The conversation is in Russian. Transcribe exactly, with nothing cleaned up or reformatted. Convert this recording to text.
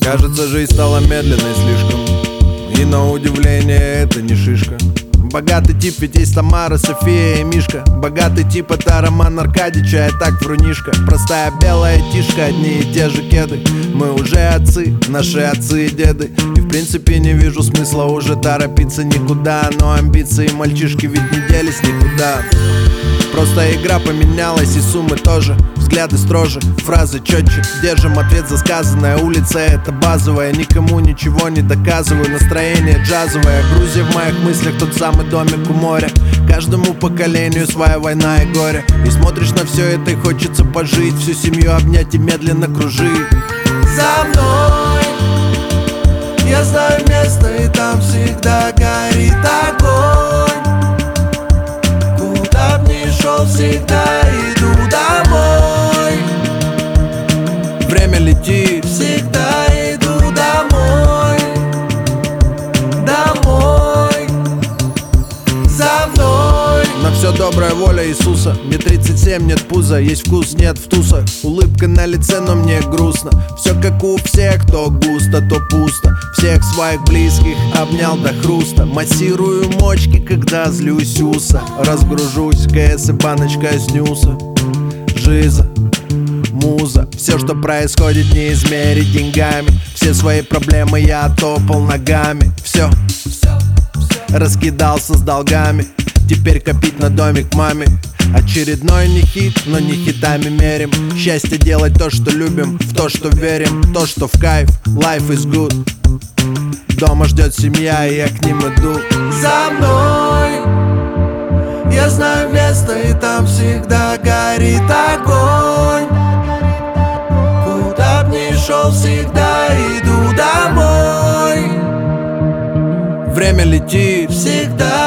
Кажется, жизнь стала медленной слишком, и на удивление это не шишка. Богатый тип, ведь есть Тамара, София и Мишка. Богатый тип — это Роман Аркадьевич, а я так врунишка. Простая белая тишка, одни и те же кеды. Мы уже отцы, наши отцы и деды. И в принципе не вижу смысла уже торопиться никуда. Но амбиции мальчишки ведь не делись никуда. Просто игра поменялась и суммы тоже. Взгляды строже, фразы четче. Держим ответ за сказанное. Улица — это базовая, никому ничего не доказываю. Настроение джазовое, Грузия в моих мыслях, тот самый домик у моря. Каждому поколению своя война и горе. И смотришь на все это и хочется пожить, всю семью обнять и медленно кружить. За мной я знаю место, и там всегда горит огонь. Куда б ни шел, всегда иду домой. Время летит, всегда иду домой. Домой. За мной. на все добрая воля Иисуса. Мне тридцать семь, нет пуза, есть вкус, нет в тусах. Улыбка на лице, но мне грустно. Все как у всех, то густо, то пусто. Всех своих близких обнял до хруста. Массирую мочки, когда злюсь уса. Разгружусь, КС и баночка снюса. Жиза, муза. Все, что происходит, не измерить деньгами. Все свои проблемы я топал ногами. Все, раскидался с долгами. Теперь копить на домик маме. Очередной не хит, но не хитами мерим. Счастье делать то, что любим, в то, что верим, то, что в кайф. Life is good. Дома ждет семья, и я к ним иду. За мной я знаю место, и там всегда горит огонь. Куда б ни шел, всегда иду домой. Время летит, всегда